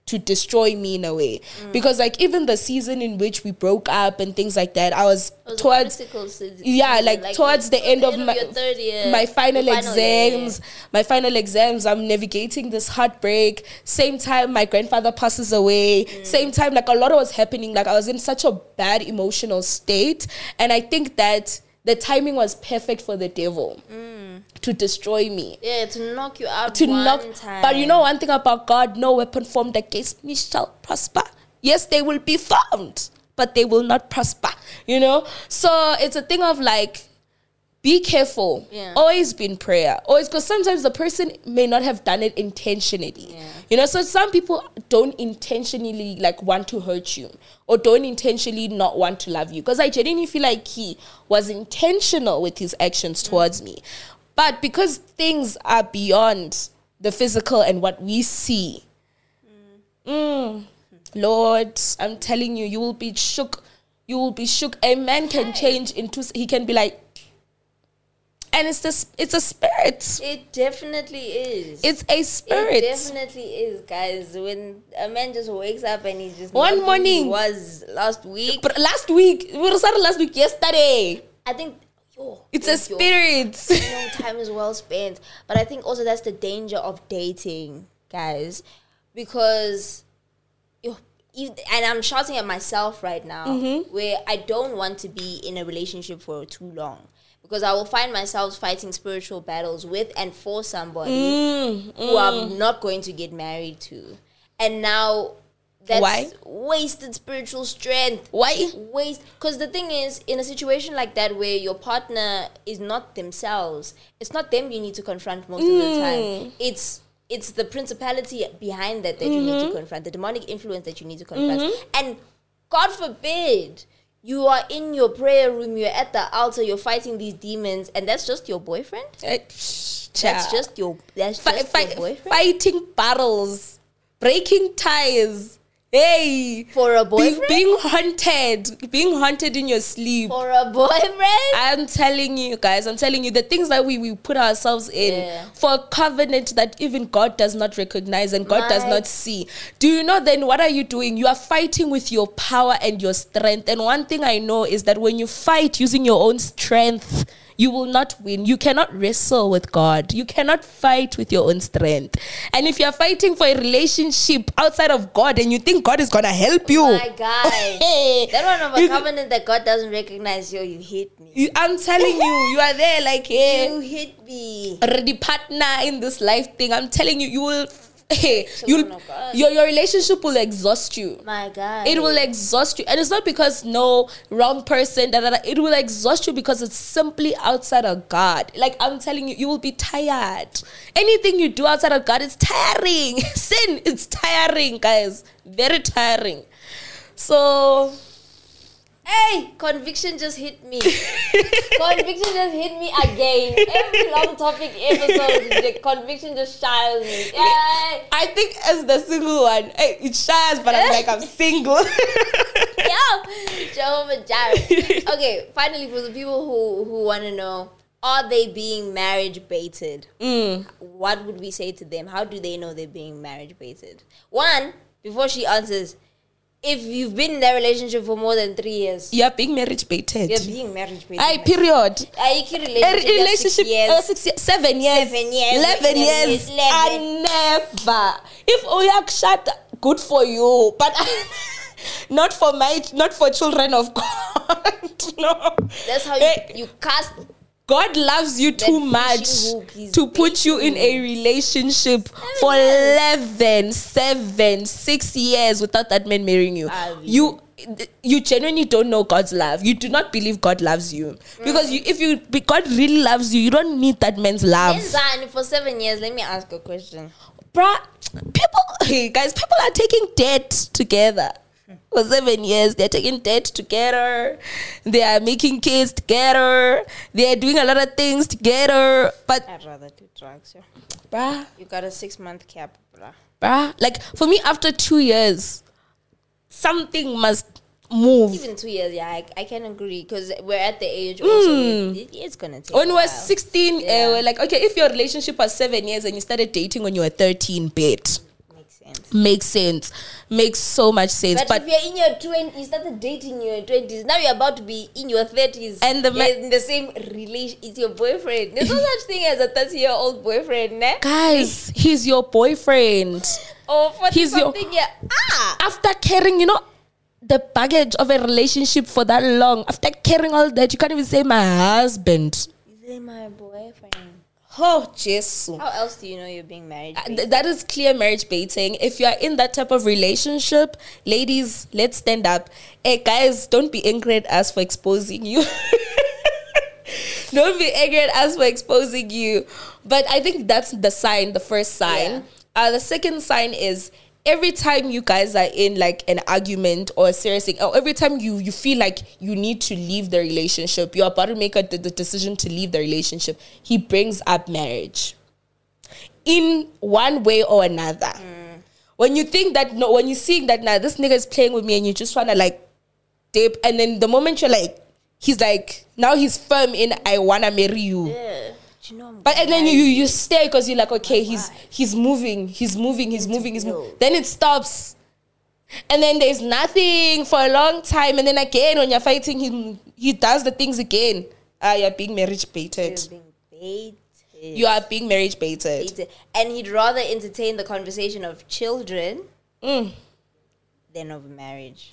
to destroy me in a way. Because like even the season in which we broke up and things like that, I was towards towards the end of my your third year, my final year, exams. My final exams, I'm navigating this heartbreak. Same time my grandfather passes away. Same time, like a lot was happening. Like I was in such a bad emotional state. And I think that the timing was perfect for the devil to destroy me. Yeah, to knock you out time. But you know one thing about God, no weapon formed against me shall prosper. Yes, they will be formed, but they will not prosper, you know? So it's a thing of like, be careful. Yeah. Always be in prayer. Always, because sometimes the person may not have done it intentionally. Yeah. You know, so some people don't intentionally like want to hurt you or don't intentionally not want to love you. Because I genuinely feel like he was intentional with his actions towards me. But because things are beyond the physical and what we see, Lord, I'm telling you, you will be shook. You will be shook. A man can change into, he can be like, and it's a spirit. It definitely is. It's a spirit. It definitely is, guys. When a man just wakes up and he's just one morning he was last week. We started last week yesterday. I think it's a spirit. Time is well spent. But I think also that's the danger of dating, guys, because and I'm shouting at myself right now, where I don't want to be in a relationship for too long. Because I will find myself fighting spiritual battles with and for somebody who I'm not going to get married to. And now that's wasted spiritual strength. Why? Because the thing is, in a situation like that where your partner is not themselves, it's not them you need to confront most of the time. It's the principality behind that you need to confront, the demonic influence that you need to confront. And God forbid, you are in your prayer room, you're at the altar, you're fighting these demons, and that's just your boyfriend? That's just your boyfriend? Fighting battles, breaking ties. Hey, for a boyfriend? Being haunted in your sleep. For a boyfriend? I'm telling you guys, the things that we put ourselves in for a covenant that even God does not recognize and God does not see. Do you know then what are you doing? You are fighting with your power and your strength. And one thing I know is that when you fight using your own strength, you will not win. You cannot wrestle with God. You cannot fight with your own strength. And if you're fighting for a relationship outside of God and you think God is going to help you. Oh my God. That one of a covenant that God doesn't recognize you hit me. I'm telling you, you are there like, hey. You hit me. Already partner in this life thing. I'm telling you, you will... your relationship will exhaust you. My God. It will exhaust you. And it's not because no wrong person, it will exhaust you because it's simply outside of God. Like I'm telling you, you will be tired. Anything you do outside of God is tiring. Sin is tiring, guys. Very tiring. So hey, conviction just hit me. Conviction just hit me again. Every long topic episode, the conviction just shines me. Yay. I think as the single one, hey, it shines, but I'm like, I'm single. Yeah, Jehovah Jireh. Okay, finally, for the people who want to know, are they being marriage baited? What would we say to them? How do they know they're being marriage baited? One, before she answers, if you've been in that relationship for more than 3 years, you're being marriage baited. You're being marriage baited. Aye, period. Relationship 6 years. 6 years. 7 years. 7 years. 11 years. I never. If Oyak shut, good for you. But not for children of God. No. That's how you cast. God loves you too much to put you in a relationship for 6 years without that man marrying you. You genuinely don't know God's love. You do not believe God loves you. Because if God really loves you, you don't need that man's love. For 7 years, let me ask a question. Bruh, people are taking debt together. For 7 years, they're taking debt together. They are making kids together. They are doing a lot of things together. But I'd rather do drugs. Yeah. Bruh. You got a 6-month cap, bruh. Bruh. Like, for me, after 2 years, something must move. Even 2 years, yeah, I can agree. Because we're at the age also, it's going to take when a we were while. 16, we're like, okay, if your relationship was 7 years and you started dating when you were 13, bet. Makes sense. Makes sense. Makes so much sense. But if you're in your 20s, you started dating in your 20s, now you're about to be in your 30s, and you're in the same relation. It's your boyfriend. There's no such thing as a 30-year-old boyfriend, ne? Guys, he's your boyfriend. Or for something, After carrying, the baggage of a relationship for that long, after carrying all that, you can't even say my husband. Say my boyfriend. Oh, Jesus. How else do you know you're being married? That is clear marriage baiting. If you are in that type of relationship, ladies, let's stand up. Hey, guys, don't be angry at us for exposing you. Don't be angry at us for exposing you. But I think that's the sign, the first sign. Yeah. The second sign is every time you guys are in like an argument or a serious thing, or every time you feel like you need to leave the relationship, you're about to make the decision to leave the relationship, he brings up marriage in one way or another. When you think that, when you're seeing that now this nigga is playing with me and you just want to like dip, and then the moment you're like, he's like, now he's firm in I want to marry you. Yeah. But and then you stay because you're like, okay, he's moving. Then it stops, and then there's nothing for a long time, and then again when you're fighting, he does the things again. You're being marriage baited. You're being baited. You are being marriage baited. And he'd rather entertain the conversation of children than of marriage.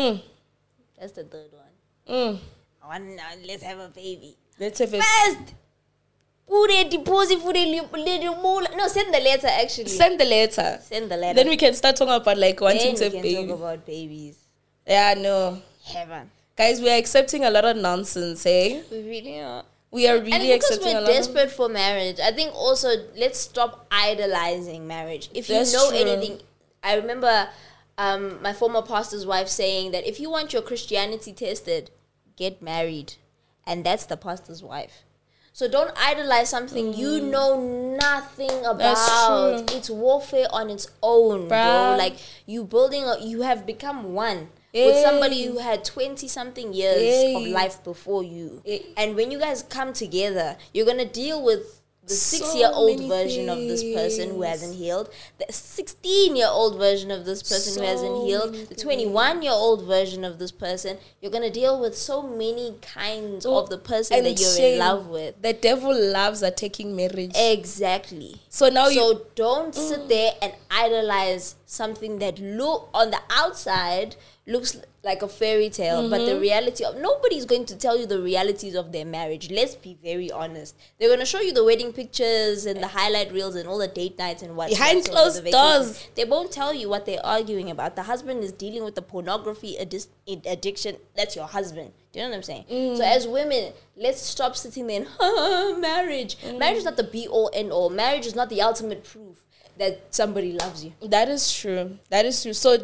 That's the third one. Let's have a baby. Let's have it first. Put a deposit for the no, send the letter actually. Send the letter. Then we can start talking about like wanting to have babies. Talk about babies. Yeah, no. Heaven. Guys, we are accepting a lot of nonsense, eh? We really are. We are really accepting a lot. And because we're desperate for marriage, I think also let's stop idolizing marriage. If you know anything, I remember my former pastor's wife saying that if you want your Christianity tested, get married. And that's the pastor's wife. So don't idolize something you know nothing about. It's warfare on its own, bro. Like you have become one with somebody who had 20-something years of life before you. And when you guys come together, you're going to deal with the 6-year-old version of this person who hasn't healed, the 16-year-old version of this person who hasn't healed, the 21-year-old version of this person. You're going to deal with so many kinds of the person that you're in love with. The devil loves attacking marriage. Exactly. So now don't sit there and idolize something that on the outside looks like a fairy tale, but the reality of nobody's going to tell you the realities of their marriage. Let's be very honest. They're going to show you the wedding pictures and the highlight reels and all the date nights and what behind closed doors. They won't tell you what they're arguing about. The husband is dealing with the pornography addiction. That's your husband. Do you know what I'm saying? So as women, let's stop sitting there and marriage. Marriage is not the be all end all. Marriage is not the ultimate proof that somebody loves you. That is true. So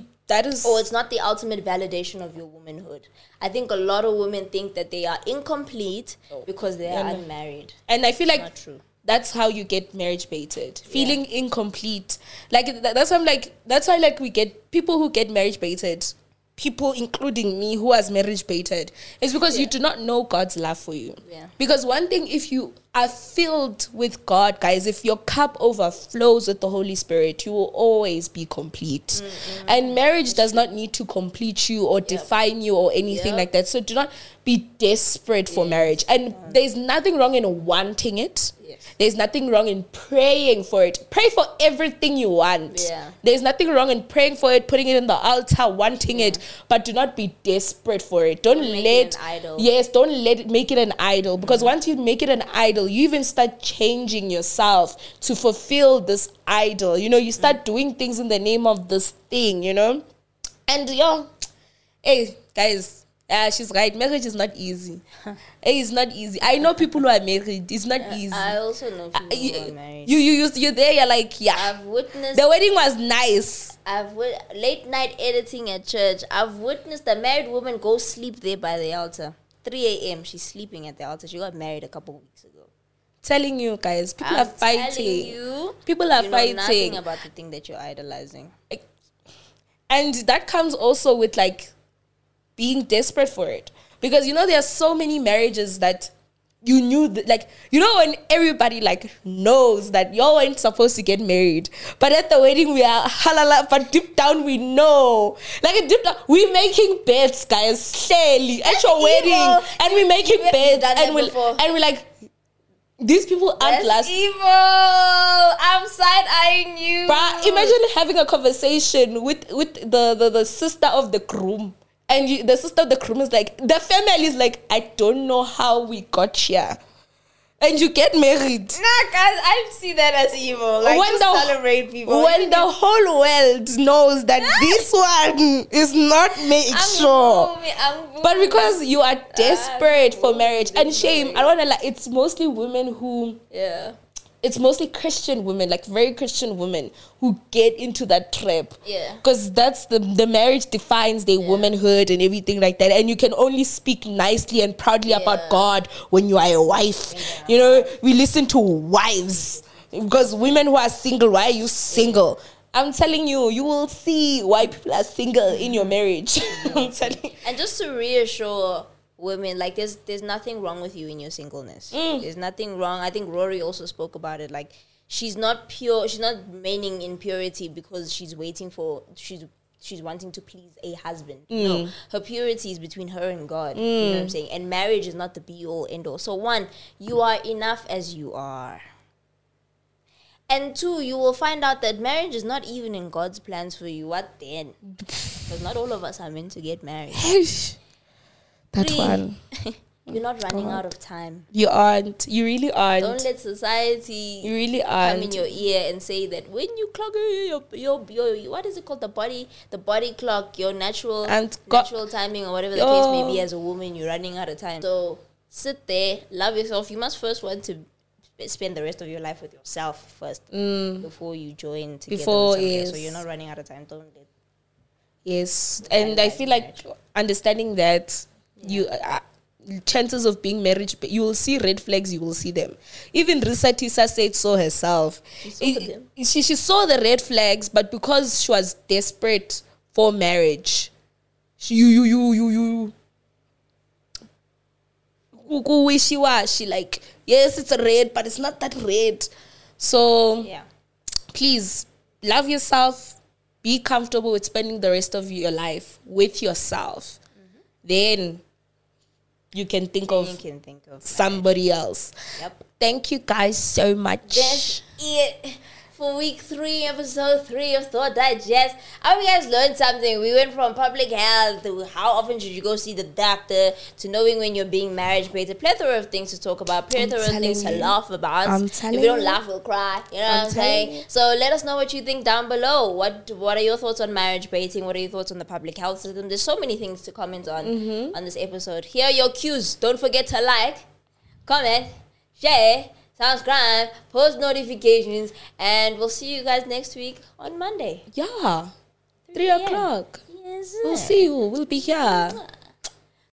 it's not the ultimate validation of your womanhood. I think a lot of women think that they are incomplete because they are unmarried. And I feel like not true. That's how you get marriage baited. Feeling incomplete. Like that's why we get people who get marriage baited. People, including me, who has marriage baited, is because you do not know God's love for you. Yeah. Because one thing, if you are filled with God, guys, if your cup overflows with the Holy Spirit, you will always be complete. And marriage does not need to complete you or define you or anything like that. So do not be desperate for marriage. And there's nothing wrong in wanting it. There's nothing wrong in praying for it. Pray for everything you want. There's nothing wrong in praying for it, putting it in the altar, wanting it, but do not be desperate for it. Don't let it an idol. Yes, don't let it make it an idol, because once you make it an idol, you even start changing yourself to fulfill this idol. You start doing things in the name of this thing, And hey, guys, she's right. Marriage is not easy. It's not easy. I know people who are married. It's not easy. I also know people who are married. You're there. You're like, I've witnessed. The wedding was nice. Late night editing at church. I've witnessed a married woman go sleep there by the altar. 3 a.m. She's sleeping at the altar. She got married a couple of weeks ago. Telling you guys, people are fighting. People are fighting. Nothing about the thing that you're idolizing. And that comes also with like being desperate for it, because there are so many marriages that you knew that, like, you know, when everybody like knows that y'all weren't supposed to get married, but at the wedding we are halala, but deep down we know, like deep down we're making bets, guys, clearly at your wedding, and we're making bets, and we're like, these people aren't That's evil. I'm side-eyeing you. Bruh, imagine having a conversation with the sister of the groom. And the sister of the groom is like, the family is like, I don't know how we got here. And you get married. Nah, guys, I see that as evil. Like, when just celebrate people. When the whole world knows that this one is not made sure. But because you are desperate for marriage. And shame, I don't want to lie, it's mostly women who... Yeah. It's mostly Christian women, like very Christian women, who get into that trap. Yeah. Because that's the marriage defines their womanhood and everything like that. And you can only speak nicely and proudly about God when you are a wife. Yeah. You know, we listen to wives. Because women who are single, why are you single? I'm telling you, you will see why people are single in your marriage. I'm telling you. And just to reassure women, like, there's nothing wrong with you in your singleness. There's nothing wrong. I think Rory also spoke about it. Like, she's not pure. She's not remaining in purity because she's wanting to please a husband. No, her purity is between her and God. You know what I'm saying? And marriage is not the be all end all. So one, you are enough as you are. And two, you will find out that marriage is not even in God's plans for you. What then? Because not all of us are meant to get married. That one. You're not running out of time. You aren't. You really aren't. Don't let society you really aren't. come in your ear and say that when you clock your what is it called, the body clock, your natural timing or whatever the case may be, as a woman, you're running out of time. So sit there, love yourself. You must first want to spend the rest of your life with yourself first before you join together with somebody else. So you're not running out of time. Don't let. Yes, and I feel like understanding that. You chances of being married, you will see red flags, you will see them. Even Risa Tisa said so herself. She saw the red flags, but because she was desperate for marriage, she like, yes, it's a red, but it's not that red. So please love yourself, be comfortable with spending the rest of your life with yourself. Then you can think of somebody else. Yep. Thank you guys so much. That's it for week 3, episode 3 of Thought Digest. I hope you guys learned something. We went from public health to how often should you go see the doctor to knowing when you're being marriage bait. A plethora of things to talk about, plethora of things to laugh about. If we don't laugh, we'll cry. You know what I'm saying? So let us know what you think down below. What are your thoughts on marriage baiting? What are your thoughts on the public health system? There's so many things to comment on this episode. Here are your cues. Don't forget to like, comment, share, subscribe, post notifications, and we'll see you guys next week on Monday. Yeah. 3 o'clock. Yes, we'll see you. We'll be here.